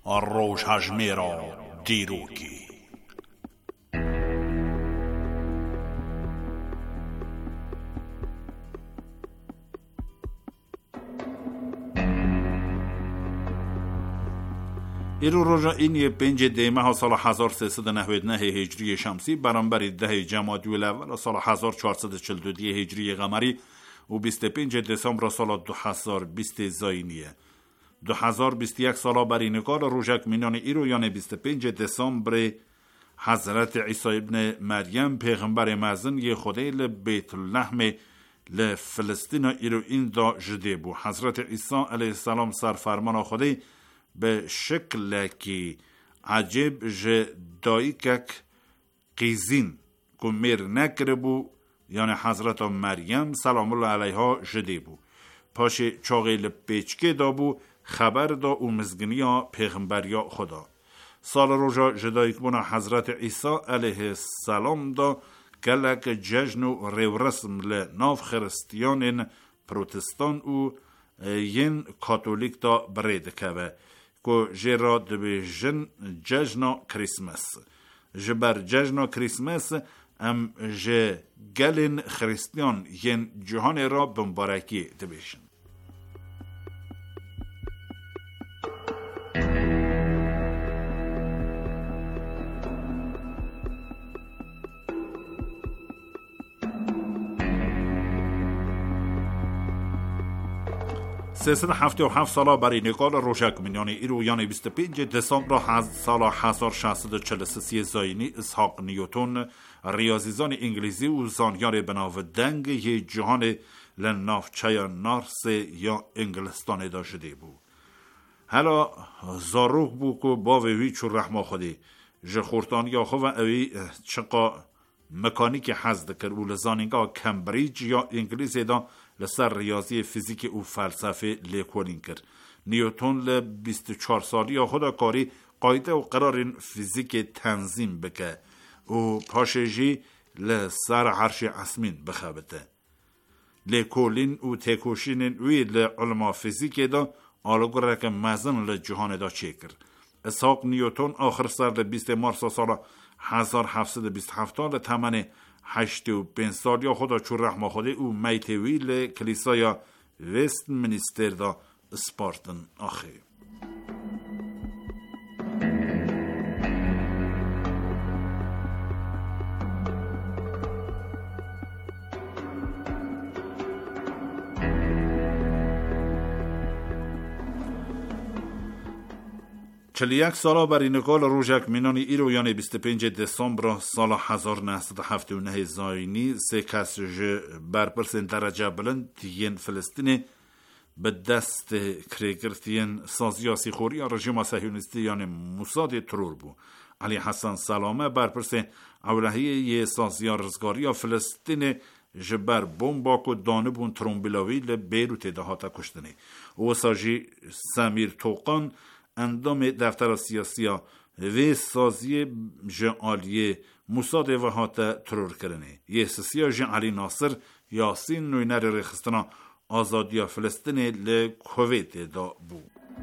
روژهژمێرە دیروکی. ایرو روژا اینی 5 دی ماه سال 1399 هجری شمسی برابر 10 جمادی الاول سال 1442 هجری قمری و 25 دسامبر سال 2020 زاینیه. 2021 سال بری نگار روژک مینان ایرو یعنی 25 دسامبر حضرت عیسی ابن مریم پیغمبر مزن یه خدای لبیت اللحم لفلسطین ایرو این دا جده بو. حضرت عیسی علیه السلام سرفرمان خدای به شکل که عجب جدایی که قیزین کمیر نکره بو یعنی حضرت مریم سلام الله علیها جده بو. پاش چاقیل پیچکه دا بو خبر دا او مزگنیا پیغمبریا خدا. سال روژا جدایی که بونا حضرت عیسی علیه السلام دا کلک جشن و ریورسم لناف خرستیان پروتستان و ین کاتولیک دا برید که که جرا دبی جشن کریسمس. جبر جشن کریسمس ام جه گلین خریستیان ین جهان را بمبارکی دبیشن. سیصد 77 ساله برای نگال روژک مینان ایرو یعنی 25 دسامبر سال 1643 زاینی اسحاق نیوتن ریاضیزان انگلیسی و زانیار بناو دنگ یه جهان لنافچه نارس یا انگلستان داشته بود. حالا زاروخ بود که با ویچ و رحمه خودی جخورتان یا خو و اوی چقا مکانیک حزد کرد و لزانینگا کمبریج یا انگلیسی دا لسر ریاضی فیزیک و فلسفه لیکولین کرد. نیوتن ل 24 سالی یا خدا کاری قاعده و قرار فیزیک تنظیم بکه و پاشجی لسر عرش اسمین بخبته. لیکولین و تکوشین وی لعلم فیزیک دا آلگوره که مزن لجهان دا چه کرد. اسحاق نیوتن آخر سر 20 مارس سال 1727 لتمن 85 سال یا خدا چون رحمه خوده او میتویل کلیسای وست منیستر دا اسپارتن آخه. چلیک سالا بری نگال روژک مینانی ایرو یعنی 25 دسامبر سال 1979 زاینی سه کس برپرسن درجه بلند تین فلسطین به دست کریگرتین سازیاسی خوری رژیم صهیونیستی یعنی موساد ترور بو. علی حسن سلامه برپرسن اولهیه سازیا رزگاری فلسطین جبر بمبا کو دانه بون ترومبیلاوی لبیروت دهاتا کشتنی. و ساجی سمیر توقان اندام دفتر سیاسی و سازی جعالیه موساد و هاتا ترور کرنه. یه سیاسی جعالی ناصر یاسین نوینر رخستنا آزادی فلسطین لکویت دا بو.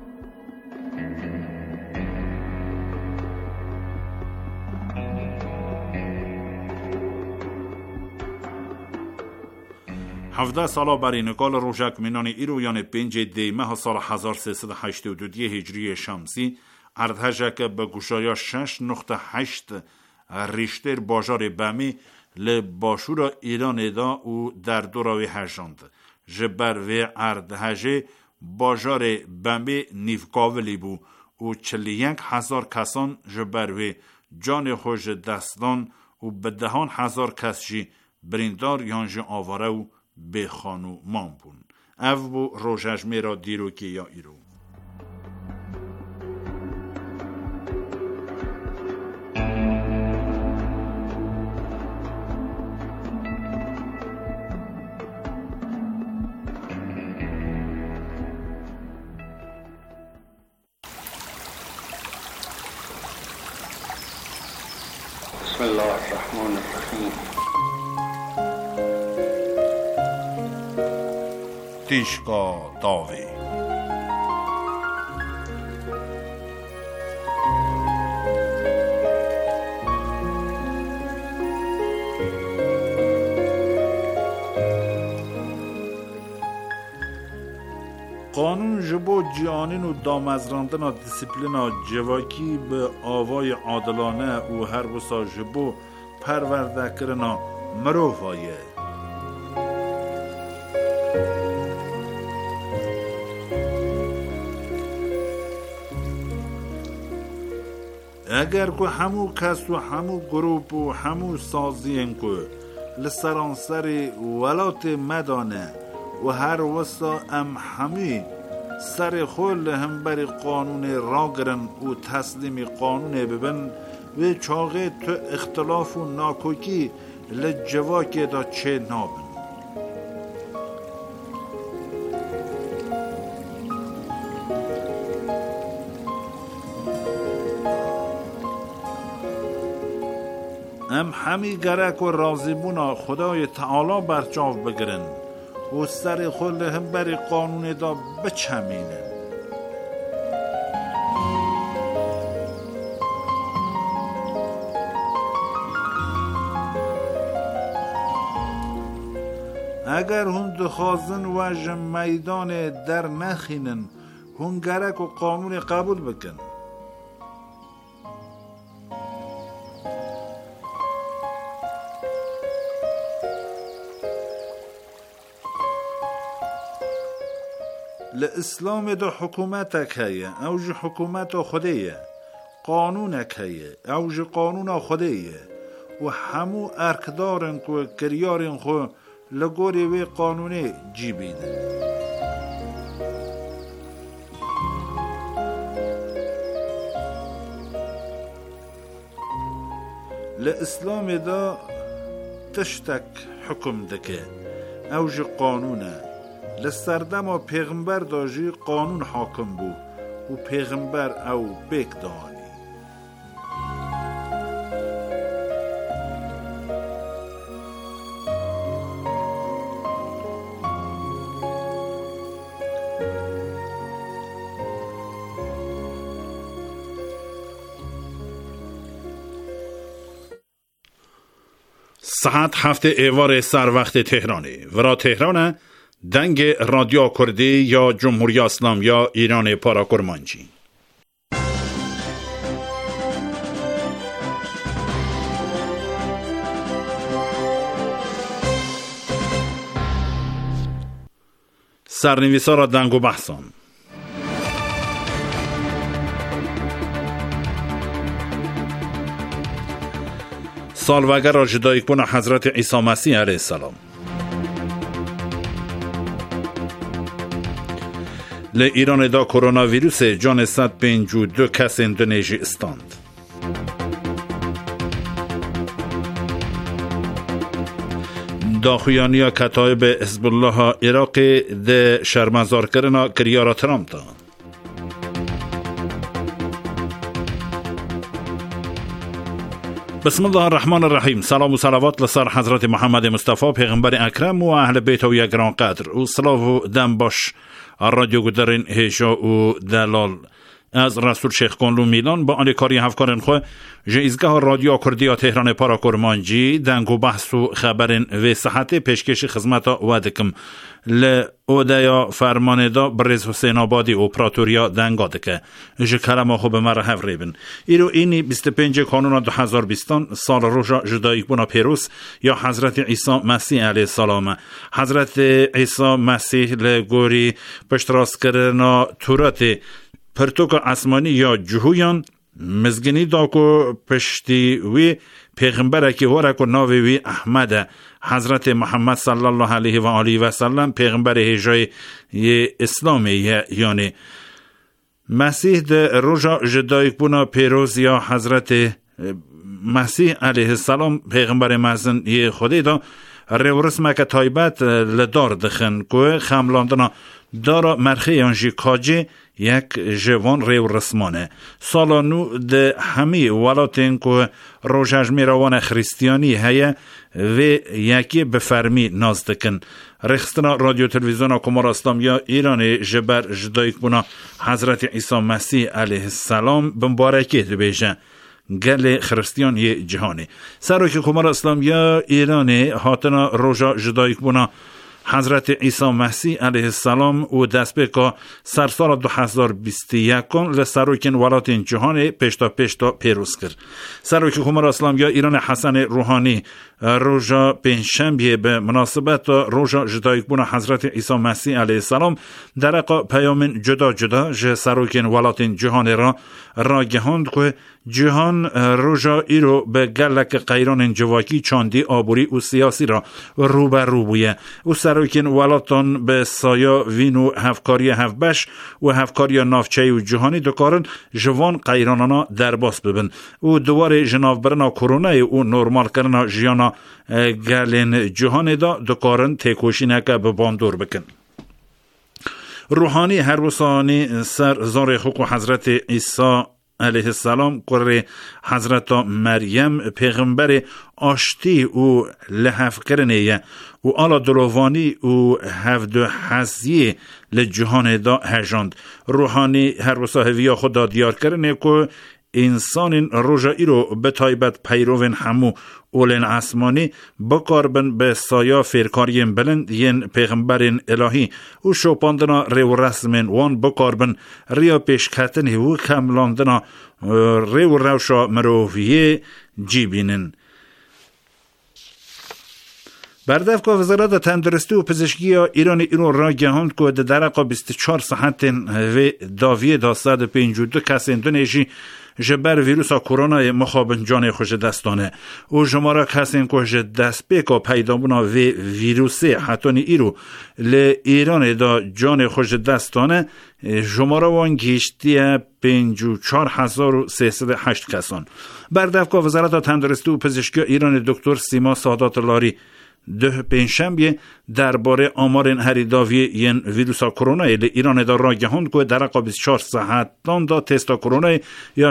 هفده سالا برای نگال روژک مینان ایرو یعنی 5 دی ماه سال 1382 هجری شمسی اردهجک به گوشایا 6.8 ریشتر باجار بمی لباشور ایران دا و در دوراوی هجاند. جبر و اردهجه باجار بمی نیفگاولی بو و 41,000 کسان جبر و جان خوش دستان و به 10,000 کس جی بریندار یانج آواره و به خانو مان بون. او بو روژهژمێرە دیروکی یا ایرو. بسم الله الرحمن الرحیم. تیشکا داوی قانون جبو جیانین و دامزراندن دیسیپلینا جواکی به آوای عادلانه و هر بسا جبو پرورده کرنا مروفایه. اگر که همو کس و همو گروپ و همو سازین که لسرانسر ولات مدانه و هر وسا ام همی سر خول هم بر قانون راگرن و تسلیم قانون ببن و چاقه تو اختلاف و ناکوکی لجواکی دا چه نابن. ام همی گرک و رازیبونا خدای تعالی برچاو بگرن و سر خل هم بر قانون دا بچمینن. اگر هم دخوازن وجه میدان در نخینن هم گرک و قانون قبول بکن. لإسلام دا حکومتک هیه اوج حکومت خودیه قانونک هیه اوج قانون خودیه و همو ارکدارن که کریارن خو لگوری وی قانونی جیبیده. لإسلام دا تشتک حکم دکه اوج قانونه لسردم و پیغمبر داجی قانون حاکم بو و پیغمبر او بیک دانی. ساعت 7 ایوار سر وقت تهرانه ورا تهرانه دنگ رادیو کردی یا جمهوری اسلامی یا ایران پاراکرمانچی. سرنویسا را دنگ و بحثان. سالوگر را جدایی کنه حضرت عیسی مسیح علیه السلام. ل ایران دا کرونا ویروس جان 152 کس اندونژی استاند. داخویانیا کتایب حزب الله عراق ده شرمزار کرنا کریارا ترامپ دا. بسم الله الرحمن الرحیم. سلام و صلوات لسر حضرت محمد مصطفی پیغمبر اکرم و اهل بیت و یگران قدر و صلاح و دم باش رادیو گدرین هیجا و دلال از رسول شیخ کنلو میلان با آن کاری هفکارن خو جایزگاه رادیو کردی تهران پاراکرمانچی دنگ و بحث و خبرن و صحت پیشکش خدمت و دکم ل اودیا فرمانده برز حسین آبادی اپراتوریا دنگادکه ج کلمه خو به مرحب ریبن ایرو اینی 25 کانون 2020 سال روزا جدایی بنا پیروز یا حضرت عیسی مسیح علیه السلام. حضرت عیسی مسیح لگوری پشتراس کرنا تورات پرتوک آسمانی یا جهویان مزگنی داکو پشتی وی پیغمبر که ورکو ناوی وی احمد حضرت محمد صلی الله علیه و آله و سلم پیغمبر هجای اسلامی یعنی مسیح ده روژا جدایک بونا پیروز یا حضرت مسیح علیه السلام پیغمبر مزن یه خودی دا رو رسمه که تایبت لدار دخن که خملاندنا دارا مرخی یانجی کاجی یک جوان ریو رسمانه سالانو ده همی ولاتین که روژاج میروان خریستیانی هیه و یکی بفرمی نازدکن. رخستنا رادیو تلویزیون کمار اسلامی ایران جبر جدایک بونا حضرت عیسی مسیح علیه السلام بمبارکی بیجن گل خریستیان جهانی. سروک کمار اسلامی ایران هاتنا روژا جدایک بونا حضرت عیسی مسیح علیه السلام و دست به سر سال 2021 لسروکن ولایت جهان پیشتا پیروز کرد. سروک جمهوری اسلامی ایران حسن روحانی روزا پنجشنبه به مناسبت روزا جدایگبون حضرت عیسی مسیح علیه السلام در پیام جدا ج سروکن ولایت جهان را گهاند که جهان روزا ایرو به گلک قیران جواکی چاندی آبوری و سیاسی را رو بویه و سروکن ولایتان به سایا وین و هفکاری هفبش و هفکاری نافچه و جهانی دکارن جوان قیرانانا در باس ببن و دوار جناف برنا کرونا و نورمال کرنا جیانا گلین جهان دا دکارن تکوشی نکه به باندور بکن. روحانی هر وسانی سر زار حقوق حضرت عیسی علیه السلام قره حضرت مریم پیغمبر آشتی و لحف کرنه و آلا دلوانی و هفد حزیه لجهان دا هجاند. روحانی هر وساهوی خدا دیار کرنه که انسان رجایی رو به تایبت پیروین همو اولین اسمانی بکاربن به سایا فیرکارین بلند ین پیغمبرین الهی و شوپاندنا ریو رسمین وان بکاربن ریا پیشکتن و کملاندنا ریو روشا مروفیه جیبینن. بردف که وزارت تندرستی و پزشکی ایران را گهاند که در درقا 24 ساعت و داویه دا 152 کس اندونیژی جبر ویروس کرونا مخابن جان خوش دستانه و جمارا کسین که دست بیکا پیدامونا و ویروسه حتانی ایرو ایران دا جان خوش دستانه جمارا وان گیشتی 54,308 کسان. بردف که وزارت تندرستی و پزشکی ایران دکتر سیما سادات لاری پنجشنبه درباره آمار هریداوی ین ویروس کرونا ایران دا را گهاند که در 24 ساعت دا تست کرونا یا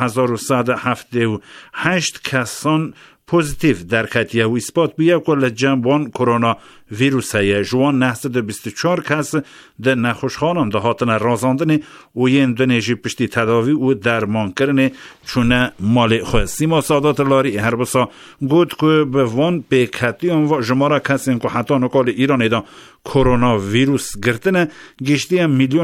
6,178 کسان پوزیتیو در کتیه و اثبات بیه که لجنبان کرونا ویروس های جوان 924 کس در نخوشخانم ده هاتن رازاندن و ین دنیجی پشتی تداوی و درمان کرنه چونه مال خواه. سیما سادات لاری هر بسا گود که به وان به کتیان و جمارا کسین که حتی نکال ایران دا کرونا ویروس گرتنه گشتی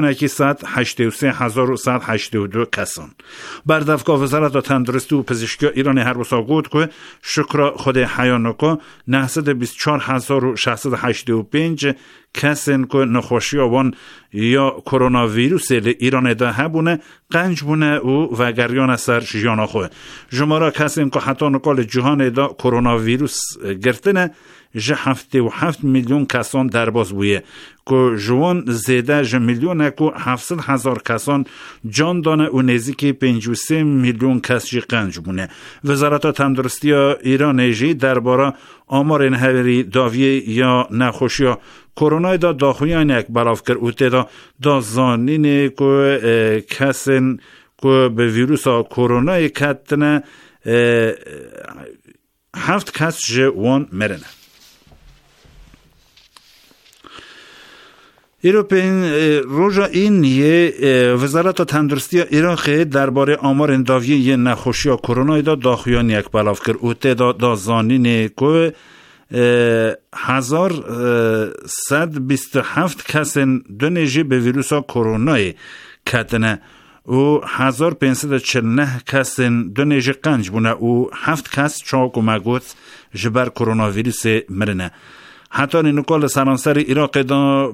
1,183,182 کسان. بردفکا وزارت تندرستی و پزشکی ایران هر بسا گود که شکر خود حیانکا 924,685 کسین که نخوشی آوان یا کرونا ویروس ایران ده هبونه قنج بونه و گریان سر جیانا خواه. جمارا کسین که حتی نکال جهان ده کرونا ویروس گرتنه 77 میلیون کسان در باز بویه که جوان زیده میلیون اکو 700,000 کسان جان دانه و نزدیک 53 میلیون کس جی قنج بونه. وزارت تندرستی ایران جی درباره آمار هری داویه یا نخوشی کرونا دا داخویان یک بلاف کرد و تدا دا زانین که کسین که به ویروس کرونا کتنه 7 کس جوان مرنه. روزا این وزارت تندرستی عراق درباره آمار انداویه نخوشی کرونا دا داخویان یک بلاف کرد و تعداد دا زانین که 1127 کس دنیجی به ویروس کرونا کتنه و 1549 کس دنیجی قنج بونه و 7 کس چاک و مگوت جبر کرونا ویروس مرنه. حتی نکال سرانسر عراق دا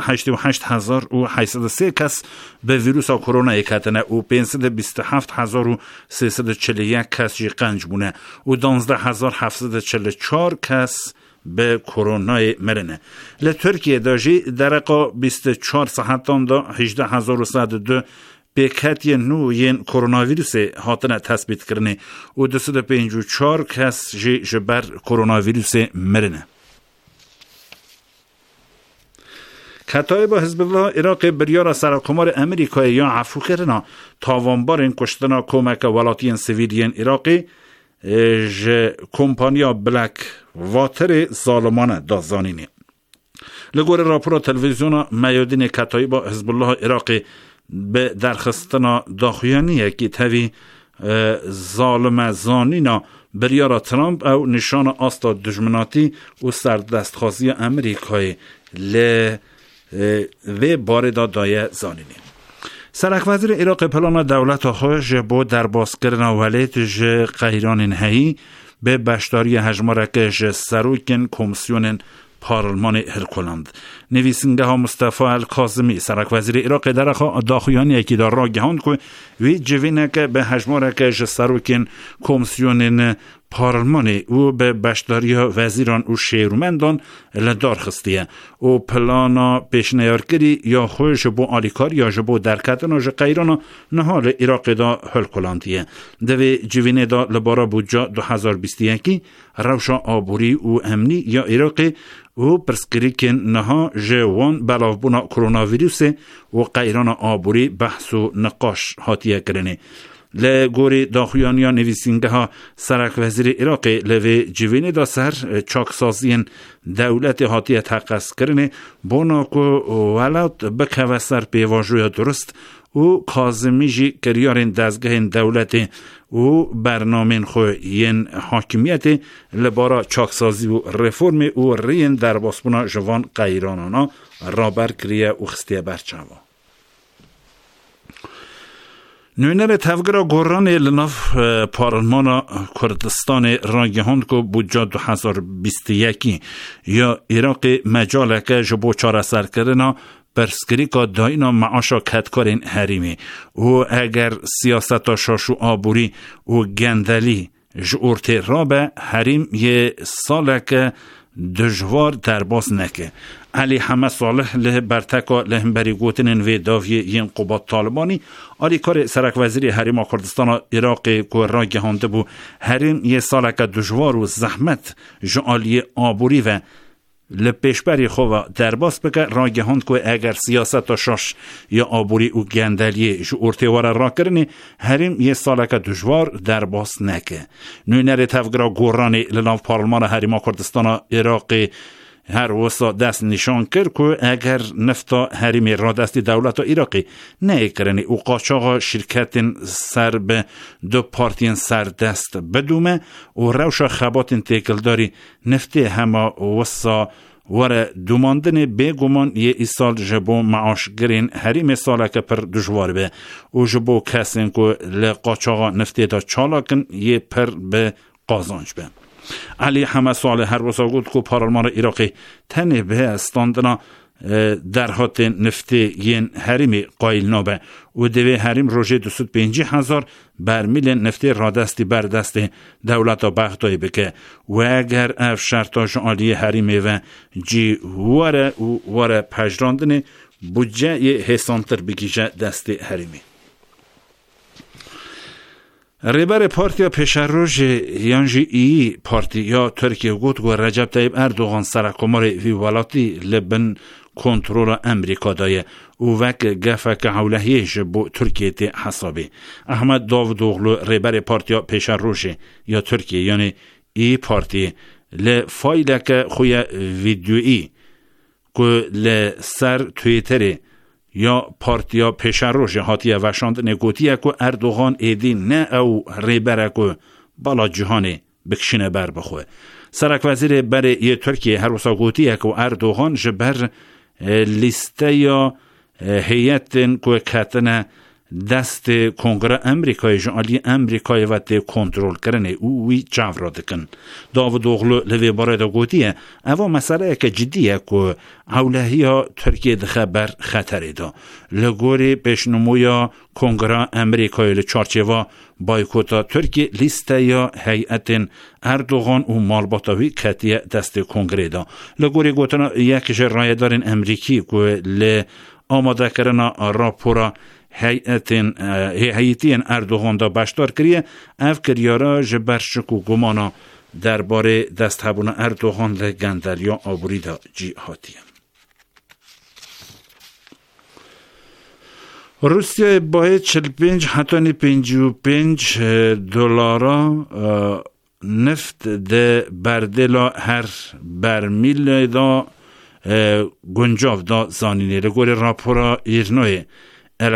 588,803 کس به ویروس کرونا کتنه و 527,341 کس جی قنج بونه و 12,744 کس به کرونا مرنه. لترکیه داجی درقا 24 ساعتان دا 18,102 بکتی نو ین کرونا ویروس هاتنه تثبیت کرنه و 254 کس جی جبر کرونا ویروس مرنه. کتایب حزب الله عراق بریار سرکمار امریکایی یا عفو کردن تاوانبار این کشتن کمک ولایتین سیویلین عراقی ج کمپانیا بلک واتر ظالمانه دازانینی. لگور راپور تلویزیون میادین کتایب حزب الله عراقی به درخستنا داخویانیه که تاوی ظالم زانینا بریار ترامپ او نشان آستا دجمناتی و سردستخوازی امریکای و بار دایه زانینی. سرک وزیر عراق پلان دولت خوش با در باسکرن ولیت قیران نهایی به بشداری هجمارک سروکن کمیسیون پارلمان هرکلند. نویسنده ها مصطفی الکاظمی سرک وزیر عراق در داخویانی یکی در را گهاند که وی جوینه که به هجمارک سروکن کمیسیون پارلمانی او به بشداری وزیران و شیرومندان لدار خستیه و پلانا پیشنیار کری یا خوش بو آلیکار یا جبو درکتن و قیران نهار عراق دا هل کلانتیه. دوی جوینه دا لبارا بودجا 2021 روشا آبوری و امنی یا عراقی و پرسکری که نها جوان بلاوبونا کرونا ویروس و قیران آبوری بحث و نقاش حاتیه کرنه. لگوری داخویانیا نویسنده ها سرک وزیر عراقی لوی جوینه دا سر چاکسازین دولت حاتیه تقص کرنه بونا که ولاد بکوه سر پیواجوی درست و کاظمی جی کریارین دزگه دولت و برنامه خوین حاکمیت لبارا چاکسازی و رفرم و رین در باسپونا جوان قیرانانا رابر کریه و خستیه برچاوا. نوینر تفگرا گوران لناف پارلمان کردستان راگهاند که بودجا 2021 یا عراق مجالک جبو چاره سر کرنا پرسکری که داینا معاشا کتکارین حریمی و اگر سیاست شاشو آبوری و گندلی جورت رابه حریم یه سالک دجوار در باز نکه. علی حمد صالح له برتکا لهم بری گوتنن و داوی ین قبات طالبانی آلی کار سرک وزیری حریم کردستان عراق که را گهانده بو حریم یه سالک دجوار و زحمت جعالی آبوری و لپیشبری خواه در باز بکه را گهاند که اگر سیاست شاش یا آبوری و گندلی جو ارتوار را کرنه حریم یه سالک دجوار در باز نکه. نوینر تفگرا گورانی لناف پارلمان حریم کردستان عراق هر وسا دست نشان کرد که اگر نفتا حریم را دستی دولت عراقی نه کرنه و قاچاق شرکت سر به دو پارتین سر دست بدومه و روشا خبات تکلداری نفته همه وسا وره دوماندن بگمان یه ایسال جبو معاش گرین حریم سالک پر دجوار به و جبو کسین که لقاچاق نفته دا چالاکن یه پر به قازانج به. علی حمد صالح هر وسا گفت که پارلمان عراقی تنه به استاندنا در حد نفته ین حریم قایل نابه و دوی حریم روژه 250,000 برمیل نفته رادستی بردست دولت و بغدای بکه و اگر اف شرطاش عالی حریم و جی واره پجراندن بودجه یه حسانتر بگیجه دست حریمی. رهبر پارتیا پیشروژ یانجی ای پارتی یا ترکیه گفت که رجب طیب اردوغان سرکمار ویولاتی لبن کنترل امریکا دایه و وک گفک حولهیش با ترکیه تی حسابی. احمد داود اوغلو رهبر پارتیا پیشروژ یا ترکیه یعنی ای پارتی لفایلک خوی ویدیویی که لسر تویتری یا پارتیا پیشروژ حاتیه وشاند نگوتیه که اردوغان ایدی نه او ریبره که بالا جهانی بکشنه بر بخواه. سرک وزیر برای یه ترکیه هر وسا گوتیه که اردوغان جبر لیسته یا هیئت که کتنه دست کنگره امریکای جعالی امریکای و تی کنترل کرنه او وی جاو را دکن. داود اوغلو لوی باره دا گوتیه اوا مسئله که جدیه که اولهی ها ترکیه دخه بر خطره دا. لگوری پیشنمویا کنگره امریکای لچارچه بایکوتا ترکیه لیسته یا هیئت اردوغان و مالباتاوی کتیه دست کنگره دا. لگوری گوتنا یکیش رایدارین امریکی که ل آماده کرنا راپورا هیئتین اردوغان دا بشدار کریه اف کریارا جبر شک و گمانا درباره دستهبون اردوغان لگندل یا آبوری دا جهاتیه. روسیه باید 45 حتی 55 دلارا نفت ده بردلا هر برمیل دا گنجاو دا زانینه. لگوری راپورا ایرنوی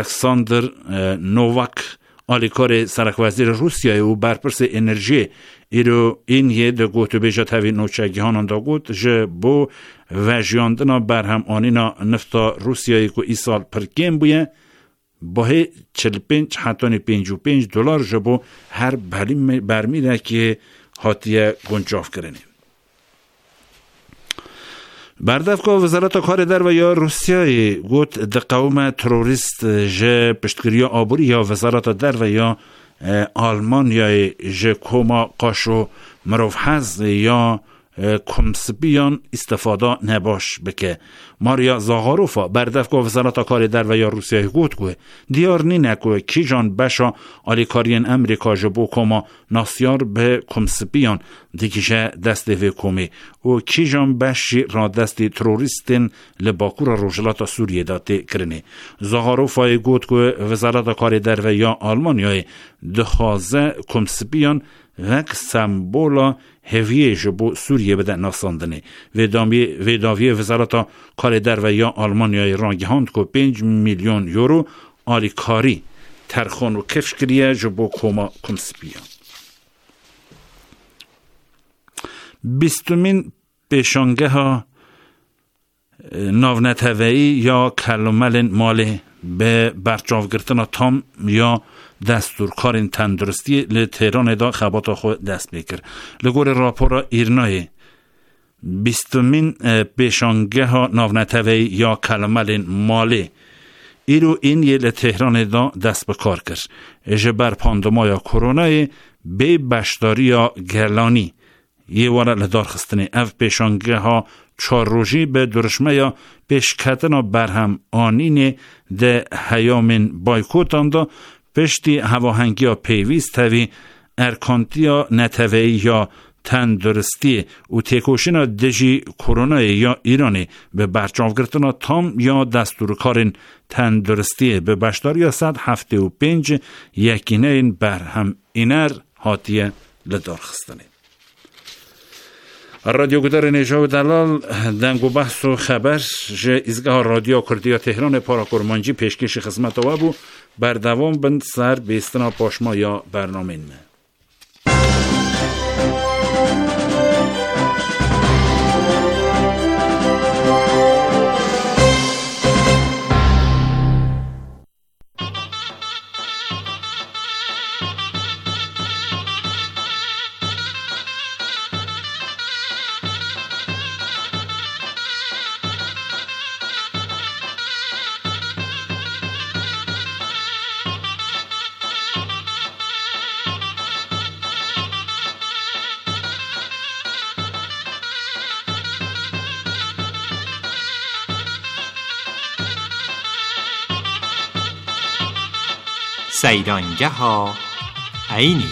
الکساندر نوواک آلیکار سرک وزیر روسیه و برپرس انرژی ایرو این یه ده گوتو بیجا تاوی نوچگیهانان دا گوت جه بو وجیاندنا برهم آنینا نفتا روسیایی که ای سال پرکیم بویه باهی 45 حتی 55 دلار جه بو هر برمیره که حاتیه گنجاف کرنه. بردفقه وزارت کار در و یا روسیای گوت ده قوم تروریست جه پشتگیری آبوری یا وزارت در و یا آلمانیای جه کوما قاشو مروف حز یا کمسبیان استفاده نباش بکه. ماریا زاغاروفا بردفقه وزارت کار در و یا روسیای گوت گوه دیار نینه که کی جان بشا آلیکارین امریکا جبو کما ناسیار به کمسبیان دیگیشه دست وی کومی و کی جان بشی را دستی تروریستین لباکور روجلات سوریه داته کرنه. زاغاروفا گوت که وزارت کار در و یا آلمانیای دخوازه کمسبیان وک سمبولا هویه جبو سوریه بده ناساندنه. ویداوی وزارت کار در و یا آلمانیای رانگیهاند که 5 میلیون یورو آلیکاری ترخون و کفش کریه جبو کوما کمسبیان. 20مین پیشانگه ها ناونتوهی یا کلمل مالی به برچاو گرتن تام یا دستورکار تندرستی لتهران دا خبات خود دست بکر. لگور راپورا ایرنای 20مین پیشانگه ها ناونتوهی یا کلمل مالی ایرو این یه لتهران دا دست بکار کرد. اجه بر پاندمایا کرونای به بشداری یا گرلانی یه وارا لدار خستنه. اف پیشانگه ها 4 روزی به درشمه یا پیشکتنا برهم آنینه ده هیامین بایکوتان دا پشتی هواهنگی یا پیویست تاوی ارکانتی یا نتوهی یا تندرستی و تکوشینا دژی کرونا یا ایرانی به برچاو گرتنا تام یا دستورکارین تندرستی به بشدار یا 175 یکینه این برهم اینر هاتیه لدار خستنه. رادیو گدار نجاو دلال دنگ و بحث و خبر جه ازگاه رادیو کردیا تهران پاراکورمانجی پیشکش خدمت و بو بردوام بند سر بیستنا پاشما یا برنامه نه. سیرانگه ها عینی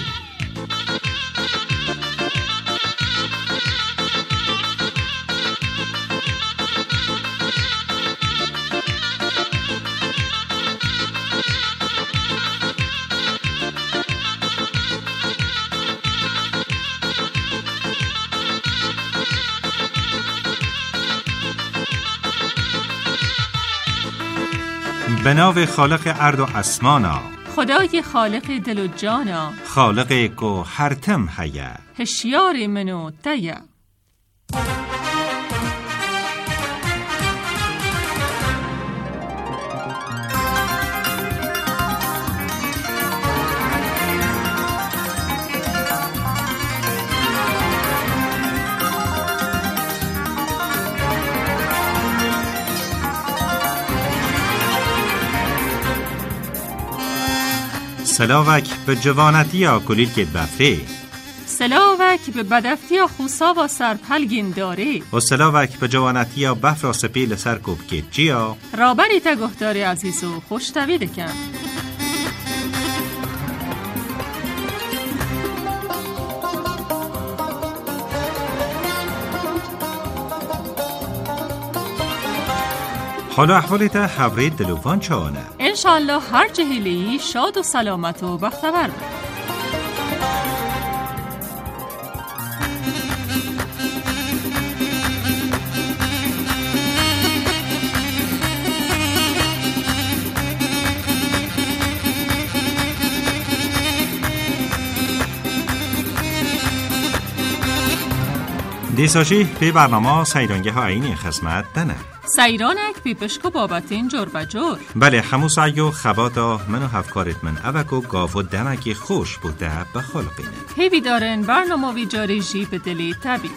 به نام خالق ارض و اسمانا، خدای خالق دل و جانا، خالق کو هر تم حیا، هشیار منو تیا. سلاوک به جوانتی یا کلیل که بفری، سلاوک به بدفتی یا خوصا و سرپلگین داری، و سلاوک به جوانتی یا بفر سپیل سرکوب که چیا رابری تا گهداری عزیز و خوش توید کن. حالا احوالیت حبری دلوان چانه؟ انشالله هر جهیلی شاد و سلامت و بختور بود. دیساشی به برنامه سیرانگه ها اینی خدمت دنه سیرانک بی پشکو بابتین جور و جور. بله هموسایو خباتا منو هفکارت من اوکو گاو دمکی خوش بوده به خلقینه هیوی دارن برنامه وی جاری جی به دلی تبید.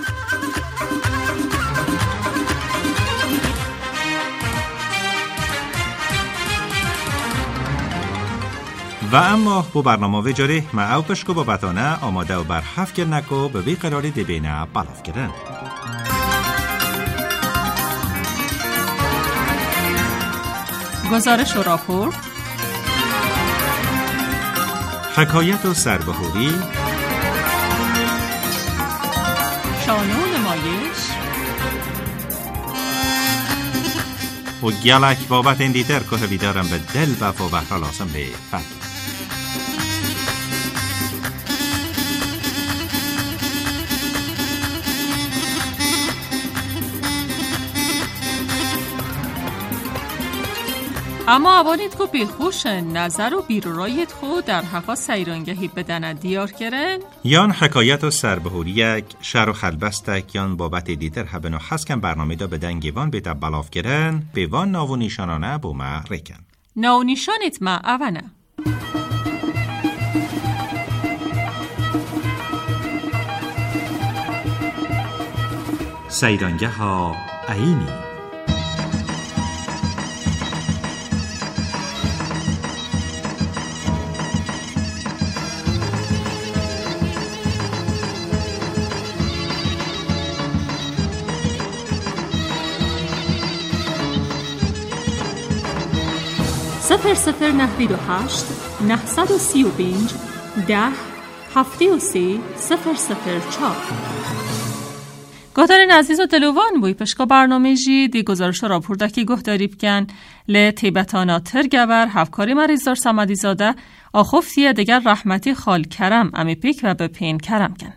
و اما با برنامه ویجاری ما او پشکو با بطانه آماده و بر هفت کرنکو به بی قراری دبینه بلاف کردن. گزارش و راپورت، حکایت و سربهوری، شانه و نمایش و گلک بابت این دیتر که هویدارم به دل بف و بحر لازم به فرد. اما اوانید که بیخوش نظر و بیرورایت خود در حقا سیرانگهی بدن دیار کرن؟ یان حکایت و سربهوریک شهر و خلبستک یان بابت دیتر هبنو حسکن برنامه دا بدن گیوان بیتا بلاف کرن به وان ناو نیشانانه بو ما ریکن. ناو نیشانت ما اوانه. سیرانگه ها عینی صفر صفر 98 935 10 73 004. گهدارین عزیز و دلوان بوی پشکا برنامه جی دی گزارش را پردکی گهداری بکن لی تیبتانا ترگور هفکاری مریضدار سمدی زاده آخفتیه دیگر رحمتی خال کرم امی پیک و به پین کرم کن.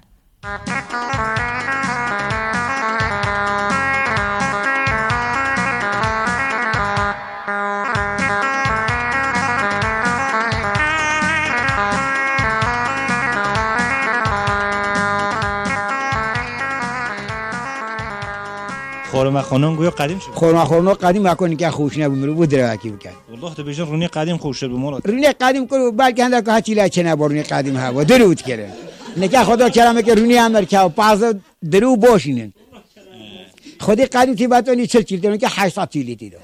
خورما خانم گویا قدیم شد. خورما خانم قدیم مکانی که خوش نبود بود درکی بکن. والله تو بیشتر رونی قدیم خوش شد بمولات. رونی قدیم کو بلکه هنده که هچی لچه نبارونی قدیم هوا درود کرد. نکه خدا کرامه که رونی امر که پاس درو باشینن. خودی قدیم تیبتانی چه چیزی که 800 چیلی دیدم.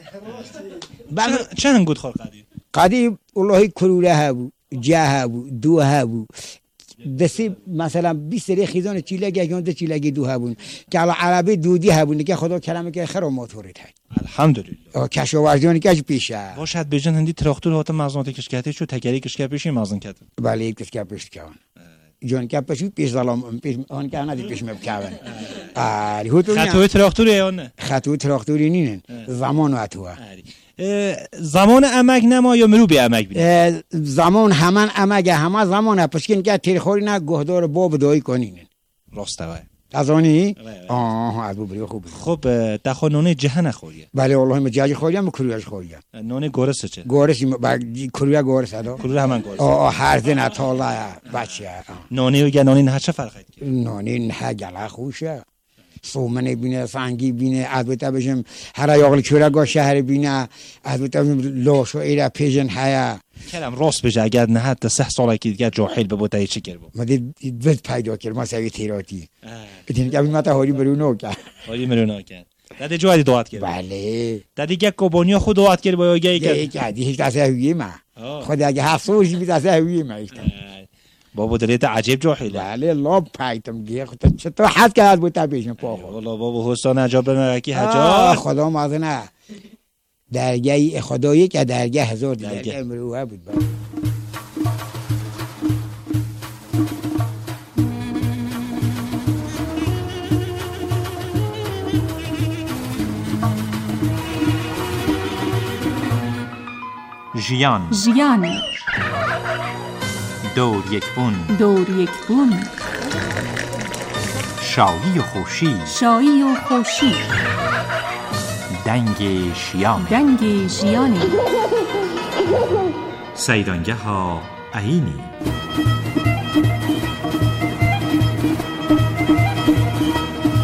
چند گود خور قدیم؟ قدیم والله کروله هبو، جه هبو، دو هبو. دستی مثلا 20 ری خیزان چیلگی یان ده چیلگی دو هبون که علا عربی دودی هبون که خدا کرامه که خرم موتوری تای الحمدلله کشاورزیانی که پیشه باشد بجن هندی تراکتور هات مزنات کشکاتی شو تکری کشکاپیشی مزن کرد بله کشکاپیش کردن جون که پیش پیش سلام پیش آن که ندی پیش مبکن خطوی تراکتوری یا نه خطوی تراکتوری نینن زمان و اتوه زمان امک نما یا مرو به امک بینه زمان همان امک همه زمانه پشکین که تیرخوری نه گهدار باب دایی کنین راسته وای از آنی؟ از ببری خوب خب دخوا نونه جه نخوریه بله والله من جهج خوریم و کرویش خوریم نونه گورسه چه؟ گورس کرویا گورس ادا کرویا همان گورس هر زن اطاله بچه نونه و نونه نه چه فرقی نونه نه گله خوشه سومنه بینه سنگی بینه البته بشم هر یاغل کورا شهر بینه البته لاش و ایره پیجن هیا کلام راست بجه اگر نه حتی 3 ساله که دیگه جاهل به بوده چه کرد ما دید پیدا کرد ما سوی تیراتی دیدین که متا هوری برونو کرد هوری برونو کرد دادی جوادی دعات کرد بله دادی یک کوبونیا خود دعات کرد با یکی کرد هیچ کس هویه ما خود اگه حسوش بی دست هویه ما بابا دلیت عجیب جاهل بله لا پیتم گیه خود چطور حد کرد بود تبیشم پاخو والله بابا حسین عجب نرکی حجار خدا مازنه درگاه خدایی که درگاه هزار درگاه مروه بود ژیان دور یک بون شایی و خوشی دنگ ژیانی سیرانگه ها عینی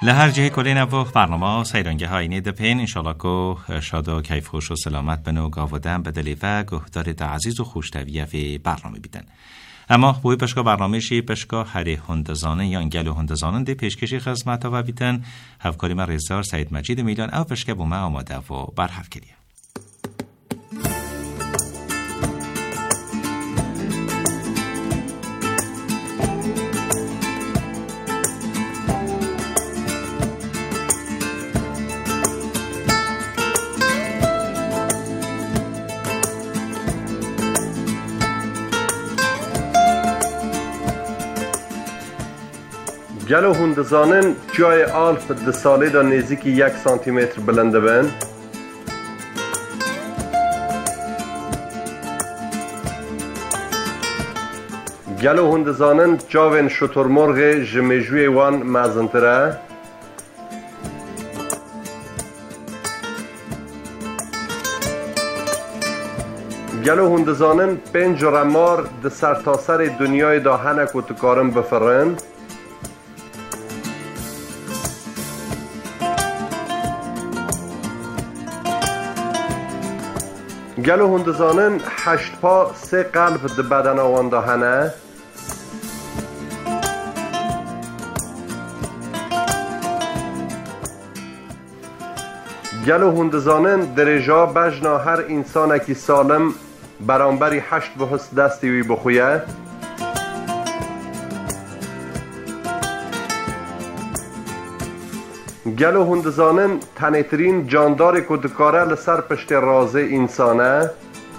لهر جه کلین ابو برنامه سیرانگه های نید پین انشالله که شاد و کیف خوش و سلامت بنو گاودن بدلی و گهدار عزیز و خوشتویه و برنامه بیدن. اما بوی پشکا برنامهشی پشکا هری هندزانه یا انگل هندزانه ده پیشکشی خدمت و بیدن هفکاری من رزار سید مجید میلان او پشکا بو ما آماده و برحف کردیم. گلو هندزانن جای آلپ ده ساله دا نزدیکی 1 سانتیمتر بلنده بند. گلو هندزانن جاوین شترمرغ جمجوی وان مزنتره. گلو هندزانن 5 رمار ده سرتاسر دنیای دا هنک و تکارم بفرن. گلو هندزانن 8 پا 3 قلب ده بدن آوان دهنه. گلو هندزانن درجا بجنا هر انسان که سالم برانبری 8 بحث دستی وی بخویه. گلو هندزانن تنیترین جاندار کدکاره لسر پشت رازه انسانه.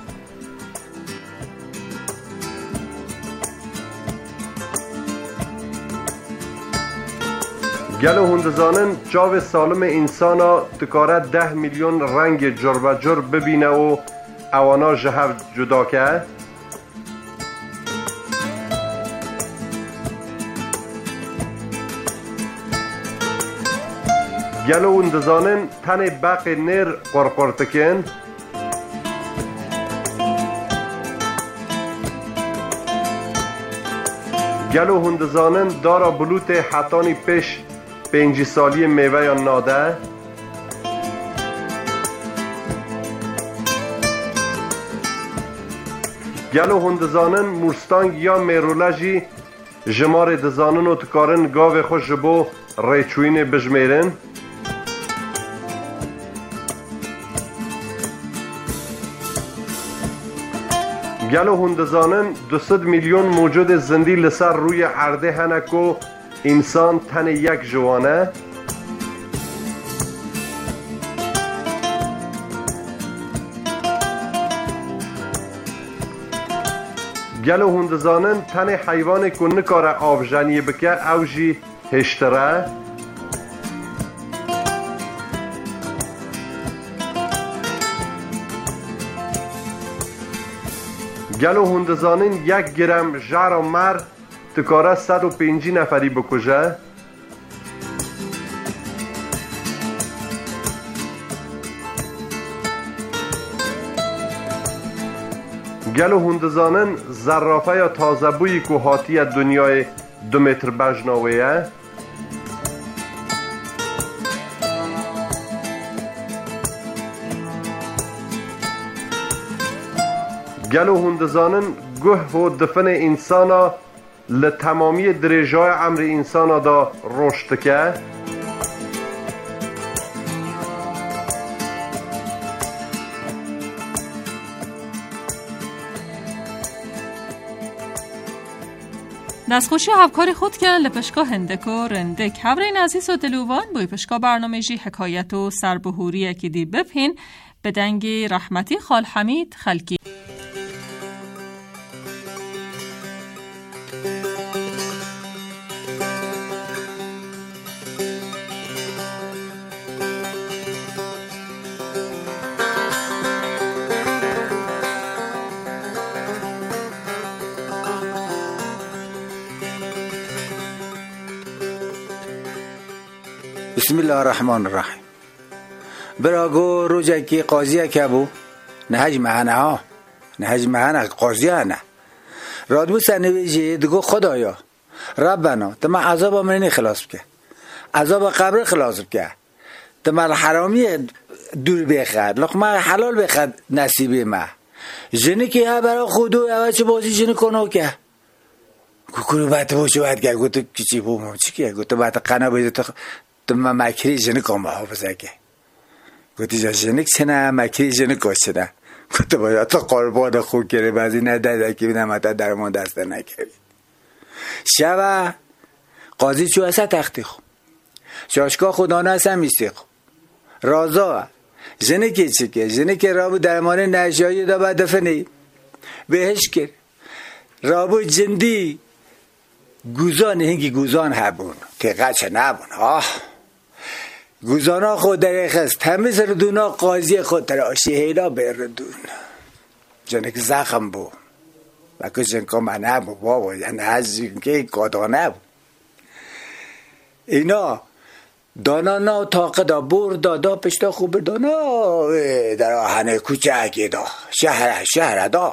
گلو هندزانن جاو سالم انسانا تکاره 10 میلیون رنگ جربجر ببینه و اوانا جهر جدا که. گلو هندزانن تن بق نر قرقرتکن. گلو هندزانن دارا بلوت حتانی پیش 5 سالی میوه یا ناده. گلو هندزانن مرستانگ یا میرولجی جمار دزانن و تکارن گاو خوش بو ریچوین بجمیرن. گلو هندزانن 200 میلیون موجود زندی لسر روی عرضه هنکو انسان تن یک جوانه. گلو هندزانن تن حیوان که نکاره آبجنی بکه اوجی هشتره. گلو هندزانن 1 گرم جر و مر تکاره 105 نفری بکشه. گلو هندزانن زرافه یا تازه بوی که هاتی دنیای 2 متر بجناویه. گلو هندزانن گوه و دفن انسانا لتمامی درجای عمر انسانا دا رشد که. دستخوشی هفکاری خود کن لپشکا هندک و رندک هورین عزیز و دلوان بوی پشکا برنامه جی حکایت و سربهوری اکی دی بپین بدنگی رحمتی خال حمید خلکی. بسم الله الرحمن الرحیم. براگو روزی که قاضی که بو نهج مهنه قاضی نه رادبو سنویجی دگو خدایا ربنا تما عذاب من خلاص بکه عذاب قبر خلاص کرد تمر حرامی دور بخد لقمه حلال بخد نصیبه ما جنی که ها برای خودو اول چه بازی جنی کنو که کوکورو باید باشو باید که گوتو کچی بومو چی که گوتو باید قنا بیده تو مکری جنی کن محافظه که گوتی جا جنی که نه مکری جنی کشه نه گوتو باید تو قربان خوب کره بعضی نداده که بینم حتی درمان دسته نکردی شبه قاضی چو اصلا تختی خو شاشکا خدا نسا میستی خو رازا جنی که چی که جنی که رابو درمان نشایی دا باید دفنی بهش کرد رابو جندی گوزان هنگی گوزان هبون که قچه نبون گوزان ها خود در خست همه سردونا قاضی خود تراشی هیلا بردون جنی که زخم بو و که جنکا من نبو بابا یعنی از که قادا نبو اینا دانا نا تاقه دا بردا دا پشتا خوب دانا در آهنه کوچه دا شهر دا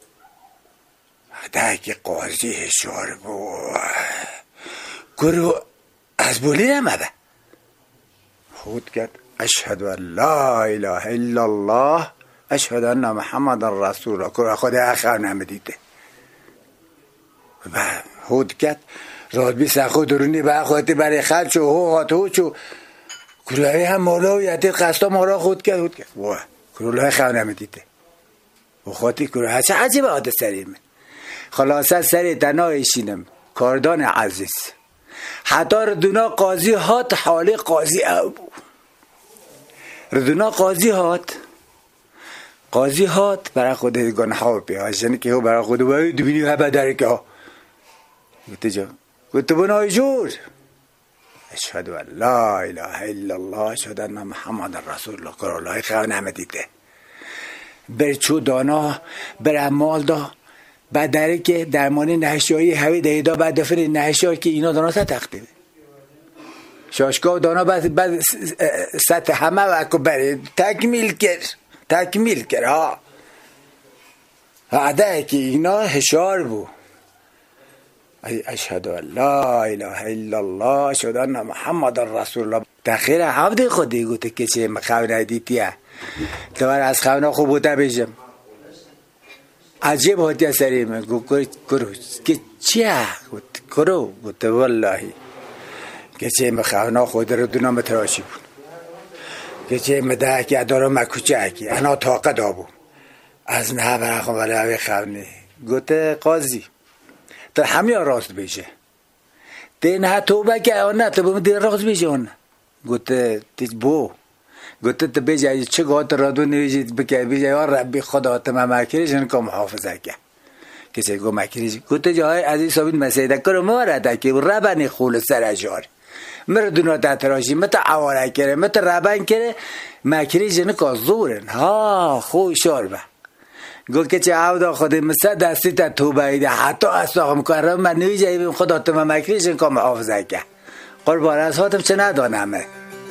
ده که قاضی هشار بو گرو از بولی نمده خود کرد اشهد ان لا اله الا الله اشهد ان محمد رسول الله که خود اخر نمیدیده و خود کرد راد بی سخو درونی به خودتی برای خلق چو هو چو کروهی هم مولا و یدید قصدا مولا خود کرد واه کروه خو نمیدیده و خودتی کروه چه عجیب عاده سریمه خلاصه سری تنایشینم کاردان عزیز حتی ردونا قاضی هات حالی قاضی او بو ردونا قاضی هات برای خود گناه ها بیاشنه که او برای خود باید دوبینی ها بداره که ها گوته جا گوته بنای جور اشهد ان لا اله الا الله اشهد ان محمد رسول الله که الله خواه نمیدیده بر چو دانا بر مال دا بعد داره که درمانی نهشایی هوی دهیدا بعد دفر نهشایی که اینا دانا تخته شاشگاه دانا بعد سطح همه وکو بره تکمیل کرد ها عده که اینا هشار بو اشهد ان لا اله الا الله اشهد ان محمد رسول الله تخیر حمد خودی گوته که چه مخونه دیتیه دوباره از خونه خوب بوده بیشم عجیب هاتی سریم کرو که چیه کرو گوته والله که چه مخونه خود رو دونا متراشی بود که چه مده که ادارا مکوچه اکی انا طاقه دابو از نه برخون ولی اوی خونه گوته قاضی تا همه راست بیشه دین ها توبه که آنه تا بوم دین راست بیشه آنه گوته تیج بو گوته تا بیشه چه گوه را دو نویجید بکه بیشه یا ربی خدا تا ممکریش انکا محافظه که کسی گو مکریش گوته جاهای عزیز صابید مسیده کرو مورده که ربنی خول سر جار مردونا تتراشی مت عواره کره مت ربن کره مکریش انکا زورن ها خوشار به گو که چه عودا خودی مثل دستی تا توبه ایده حتی اصلاق مکرم من نویجه ایبیم خدا تو ممکریش انکا محافظه که قربان از هاتم چه ندانمه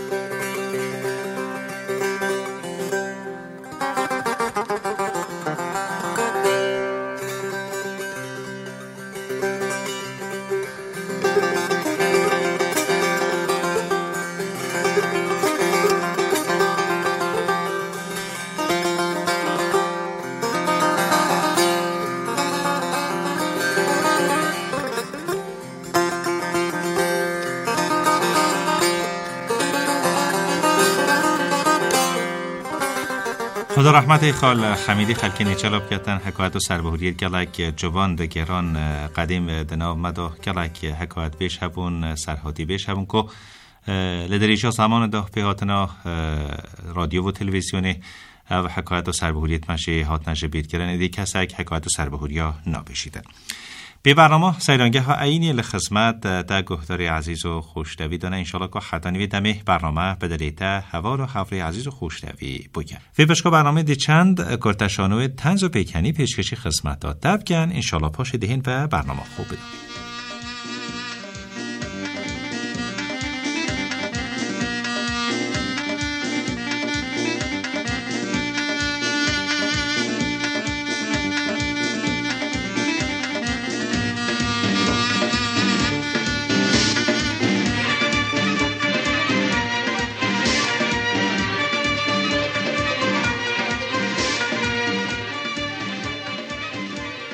خدا رحمت خال خمیدی خلک نیچلاب کتن حکایت و سربهوری گلک جوان ده گران قدیم دناو مدو گلک حکایت بیش هبون سرحاتی بیش هبون که لدریشا زمان ده پیهاتنا رادیو و تلویزیونی و حکایت و سربهوریت مشه هات نشه بید کرن دی کسک حکایت و سربهوری ها نابشیدن به برنامه سیرانگه ها اینی لخدمت در گهدار عزیز و خوشتوی دانه انشالله که حتانوی دمه برنامه بدلیتا هوا رو خبری عزیز و خوشتوی بگن وی بشکا برنامه دی چند کرتشانو تنز و پیکنی پیشکشی خدمت داد دبگن انشالله پاش دهین و برنامه خوب بدونید.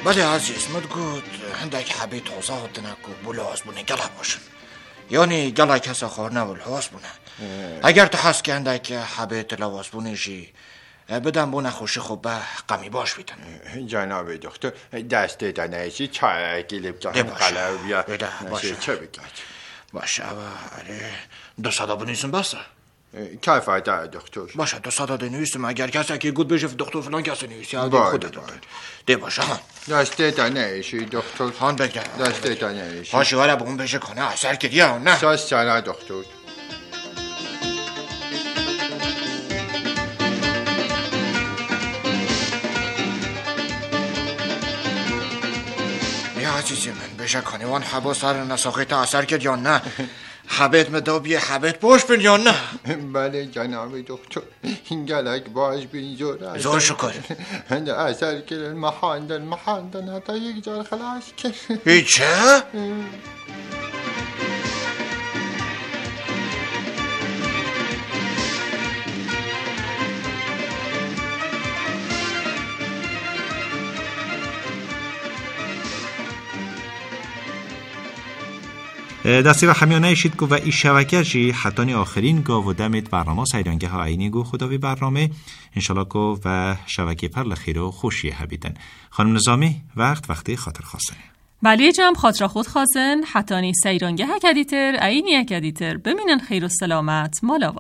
بله عزیز مدگود هندک حبی توزاد دنکو بولاز بونه گله باشن یعنی گله کسا خور نبول حواس بونه اگر تو هست که هندک حبی تلواز بونه جی بدن بونه خوشی خوب قمی باش بیتن. جناب دکتر دست دنیشی چای گلیب جان قلب بیا باشه چه بگید باشه 200 بنویسم بسه که فایده دکتر باشه 200 نویسم اگر کسی که گود بشه دکتر فلان کسی نویسی خودت ده باشه دست دنیشی دکتر هان بگه دست دنیشی هاشواره به اون بشه کنه اثر کردی یا نه ساز چنه دکتر عزیزی من بشه کنی وان حبا سر نساخیت اثر کرد یا نه حبت مدابیه حبت باش بین یا نه بله جناب دکتر این گلک باش بین زور شکر هنده اثر کرد المحاندن حتی یک جار خلاص کرد چه؟ دستی و همیانه شید گو و ای شبکه جی حتانی آخرین گاو و دمت برنامه سیرانگه ها عینی گو خداوی برنامه انشالله گو و شبکه پر لخیر و خوشی هبیدن. خانم نظامی وقتی خاطر خواستنه بله جم خاطر خود خواستن حتانی سیرانگه ها کدیتر عینی کدیتر بمینن خیر و سلامت مالاوا.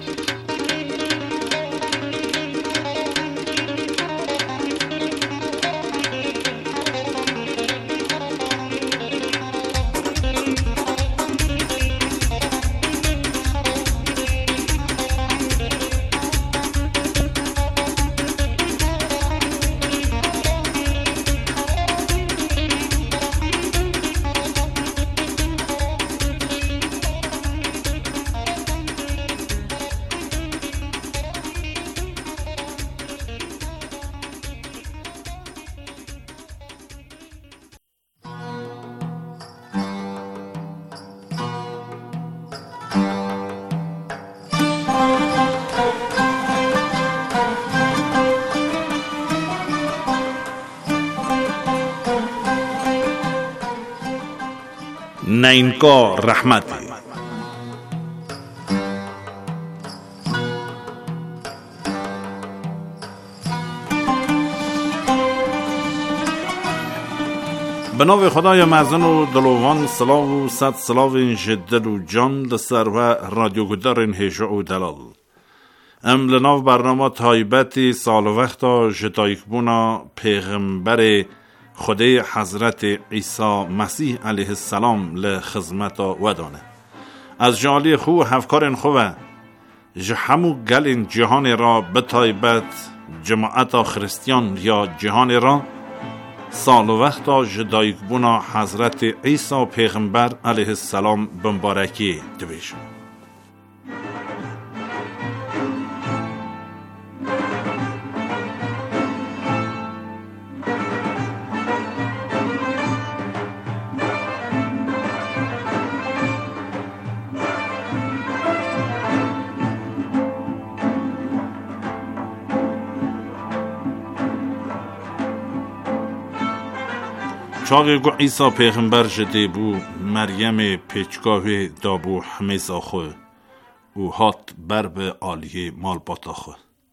نینکا رحمت به نام خدای مزن و دلوان سلاو و صد سلاو جدل و جان لسر و رادیو گدارین هیجا و دلال ام لناو برنامه تایبتی سال وقتا جتایک بونا پیغمبر خدای حضرت عیسی مسیح علیه السلام لخدمت ودانه از جالی خو هفکارن خوه همو گل جهان را به تایبت جماعت خریستیان یا جهان را سال وقتا جدایک بونا حضرت عیسی پیغمبر علیه السلام بمبارکی دویشون چاقی گو عیسی پیغمبر جده بو مریم پیچگاه دابو حمیز آخو و هات برب آلیه مال بات آخو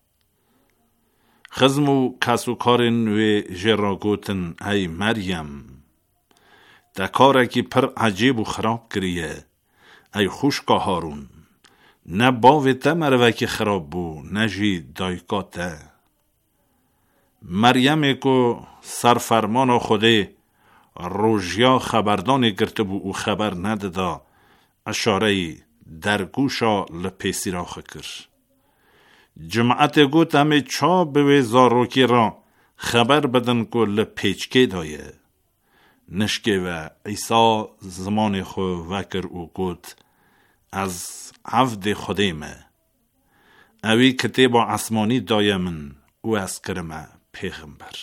خزمو کسو کارن و جراغوتن ای مریم دکاره کی پر عجیب و خراب کریه ای خوشکا هارون نه باوی تمروه که خراب بو نجی دایکاته مریم کو سرفرمان خوده روژیا خبردانی گرته بو او خبر ندادا اشاره در گوشا لپیسی را خکر جماعت گوت همه چا به زاروکی را خبر بدن که لپیچکه دایه نشکه و عیسی زمان خو وکر او گوت از عبد خودیمه اوی کتاب آسمانی دایه من او از کرمه پیغمبر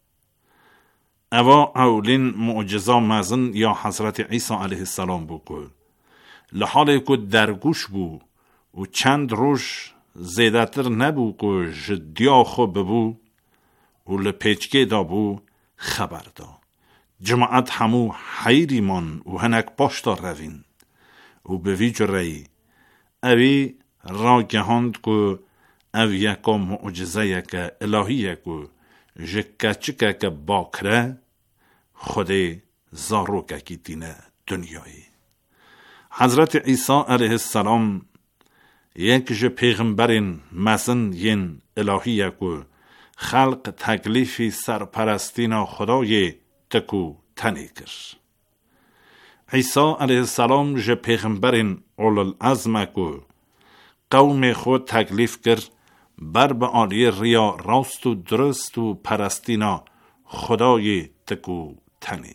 اوا اولین معجزه مزن یا حضرت عیسی علیه السلام بو که لحاله که درگوش بو و چند روش زیدتر نبو که جدیا خو ببو و لپیچکه دا بو خبر دا. جماعت همو حیریمان و هنک پاشتا روین و به وی جرهی اوی را گهاند که او یکا معجزه یکا الهی یکو جکا چکا که باکره خود زاروکا کی دینه دنیایی. حضرت عیسی علیه السلام یک جه پیغمبرین مزن ین الهی یکو خلق تکلیفی سرپرستینا خدای تکو تنی کر. عیسی علیه السلام جه پیغمبرین اولوالعزم کو قوم خود تکلیف کر بر به آلی ریا راست و درست و پرستینا خدای تکو تنی.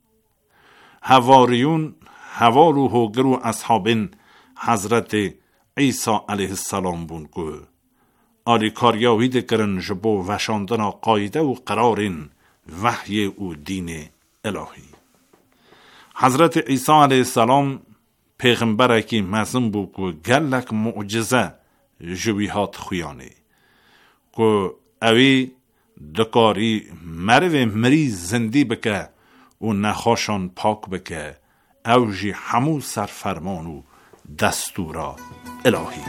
هواریون هوار و هوگر و اصحابین حضرت عیسی علیه السلام بون کو آلی کاریاوی دکرن جبو وشاندنا قایده و قرارین وحی و دین الهی. حضرت عیسی علیه السلام پیغمبره که مزن بو که گلک معجزه جویهات خویانه که اوی دکاری مروی مریض زندی بکه و نخاشان پاک بکه او جی همو سرفرمان و دستورا الهی.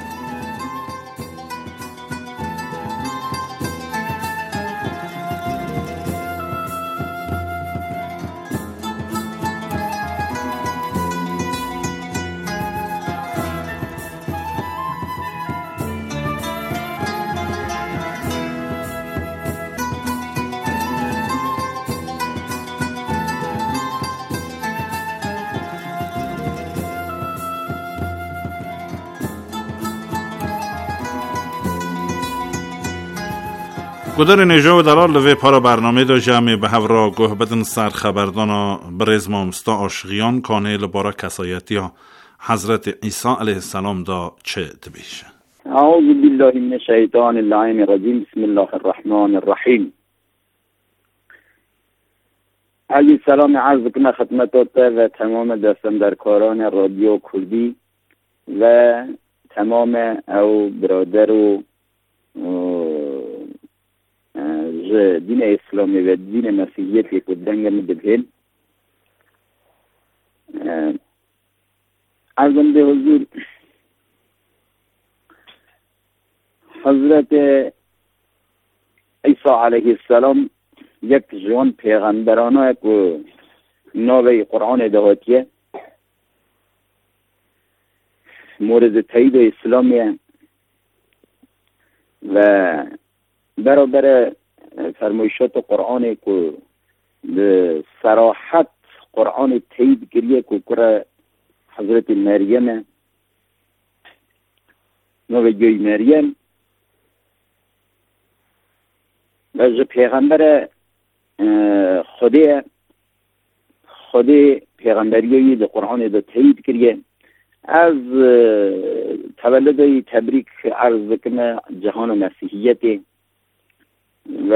گذر نجا و دلال لوی پارا برنامه دا جمع به هورا گوه بدن سر خبردانا برز مامستا آشغیان کانه لبارا کسایتی ها حضرت عیسی علیه السلام دا چه دبیشه؟ اعوذ بالله من الشیطان اللعین الرجیم. بسم الله الرحمن الرحیم. علیه السلام عرض کنه خدمتات و تمام دستندرکاران رادیو کردی و تمام او برادر و دین اسلامی و دین مسیحیت که دنگم دبهل عرضم به حضور حضرت عیسی علیه السلام یک جوان پیغمبرانه که نوی قرآن دهاتیه مورد تایید اسلامیه و برابر فرمایشات قرآن که به صراحت قرآن تایید کریه که کرا حضرت مریم نوی جوی مریم و جو پیغمبر خود پیغمبریه ده قرآن ده تایید کریه. از تولد تبریک عرض کنه جهان مسیحیت و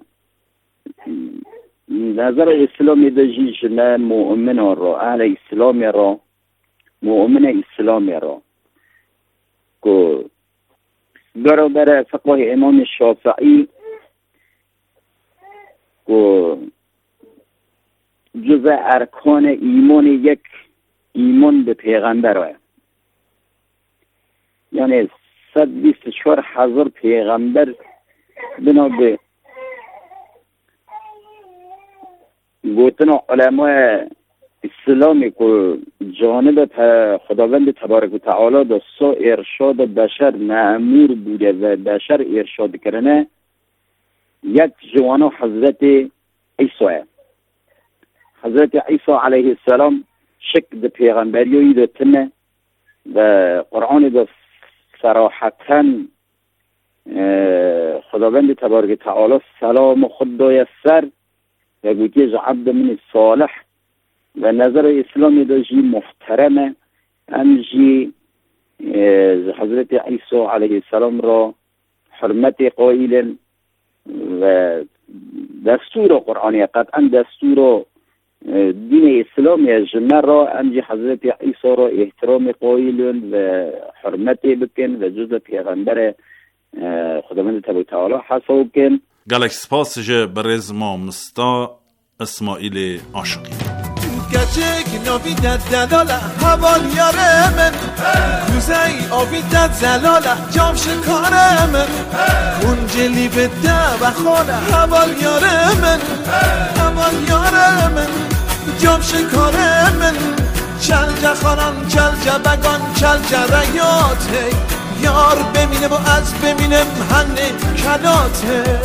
نظر اسلامی ده جیش نه مؤمن را اهل اسلامی را مؤمن اسلامی را که برابر فقه امام شافعی که جزء ارکان ایمان یک ایمان به پیغمبر یعنی 124,000 پیغمبر بنا به گوتن علماء اسلامی که جانب خداوند تبارک و تعالی دستا ارشاد بشر مأمور بوده و بشر ارشاد کرنه یک جوانو حضرت عیسی حضرت عیسی علیه السلام شک ده پیغمبریوی ده تنه و قرآن ده صراحتاً خداوند تبارک تعالی سلام خود دای سر و گویی عبد من صالح و نظر اسلامی ده جی محترمه انجی حضرت عیسی علیه السلام را حرمت قائل و دستور قرآنی قطعا دستور دین اسلامی جمع را انجی حضرت عیسی را احترام قائل و حرمت بکن و جز پیغمبر خداوند تبارک تعالی حساب کن. گلک سپاس جه برز ما مستا اسماعیل عاشقی. گچک نویدد دلاله هوال یاره من کوزهی آویدد زلاله جام شکاره من اون جلی بده و خاله هوال یاره من هوال یاره من جام شکاره من چل جخانان چل جبگان چل جریاته یار بمینه و از بمینه هنه کلاته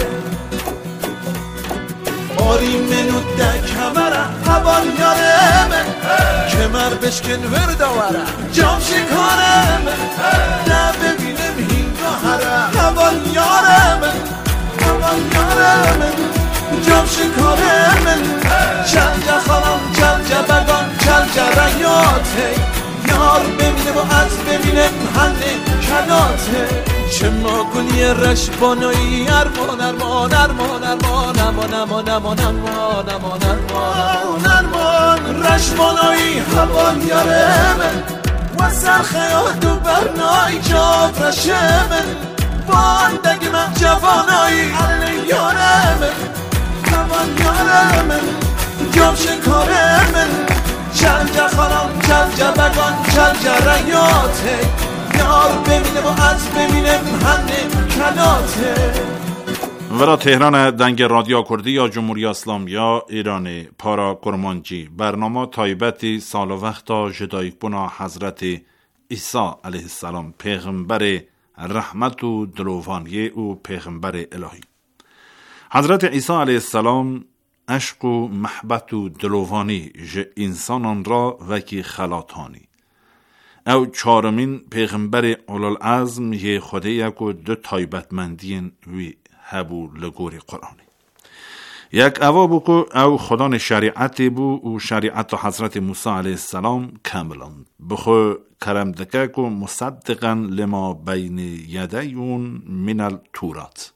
آری منو ده کمره هوال یاره من کمر بشکن ورداوره جام شکاره من نه ببینم هینگا هره هوال یاره من هوال یاره من جام شکاره من چل جخالم چل جبگان چل جریاته یار ببینه و از ببینه هنه کلاته چه ما گلی رشبانایی ارمان ارمان ارمان ارمان ارمان ارمان ارمان ارمان ارمان ارمان رشبانایی هوال یاره من و سرخیات و برنای جاب رشه من باندگی من جوانایی علی یاره من هوال یاره من جاب شکاره من چل جخانم چل جبگان چل جریاته یار ببینه و از ببینه هنه کلاته. ورا تهران دنگ رادیو کردی یا جمهوری اسلامی یا ایران پارا کرمانجی برنامه تایبتی سال و وقتا جدایک بنا حضرت عیسی علیه السلام پیغمبر رحمت و دلوفانی و پیغمبر الهی. حضرت عیسی علیه السلام عشق و محبت و دلوفانی ج انسانان را وکی خلاطانی او چارمین پیغمبر اولوالعزم یه خوده یک و دو تایبتمندین وی هبو لگوری قرآنی. یک اوا بو او خدان شریعتی بو و شریعت حضرت موسی علیه السلام کاملان بخو کرم دکک و مصدقا لما بین یدیون من التورات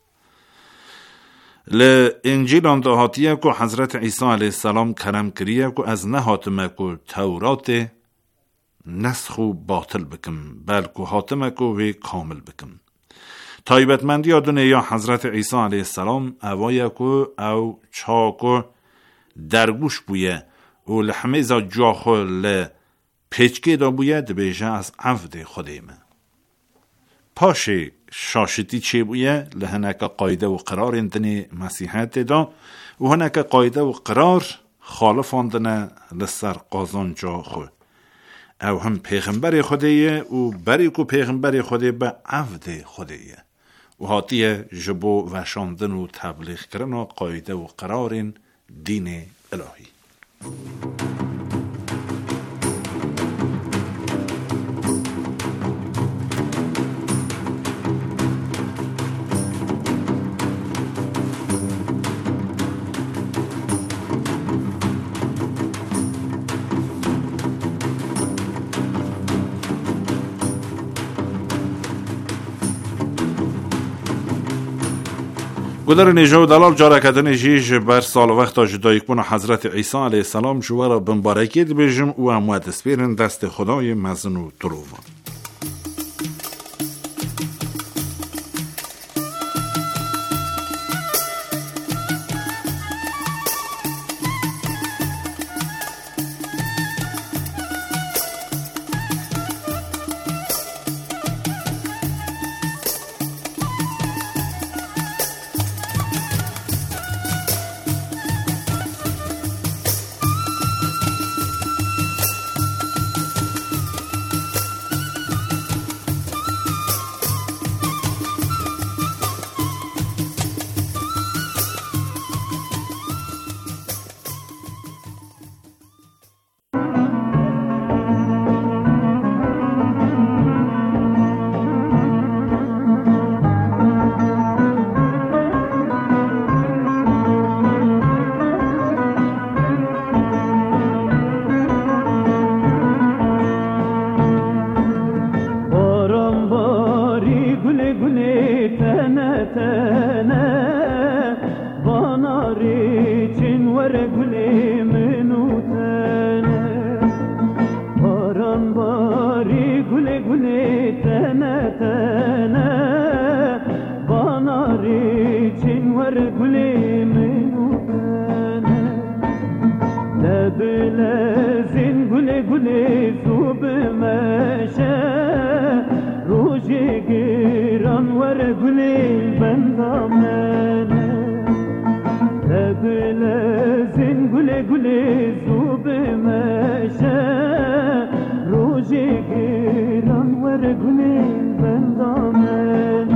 لانجیل اندهاتیه که حضرت عیسی علیه السلام کرم کریه که از نهاتمه که تورات نسخ و باطل بکم بلکه حاتمه که وی کامل بکم. تایبتمندی آدونه یا حضرت عیسی علیه السلام اوایه که او چاکو درگوش بویه و لحمیزا جاخو لپیچکی دا بویه دبیجه از عفد خودیمه. پاش شاشتی چه بویه لهنک قایده و قرار اندنی مسیحیت دا و هنک قایده و قرار خالف اندنه لسر قازان جا خو او هم پیغمبر خودیه و بری که پیغمبر خودی به عفد خودیه و حاتیه جبو وشاندن و تبلیغ کرن و قایده و قرار دین الهی. گذر نجو دلال جاره کدن جیج بر سال وقتا جدایی کنه حضرت عیسی علیه السلام جوارا بمبارکی بجم و اموات سپیرن دست خدای مزن و دروان. ایران ور گلی بندامن دبل زین گل گل زوب مشه روز ایران ور گلی بندامن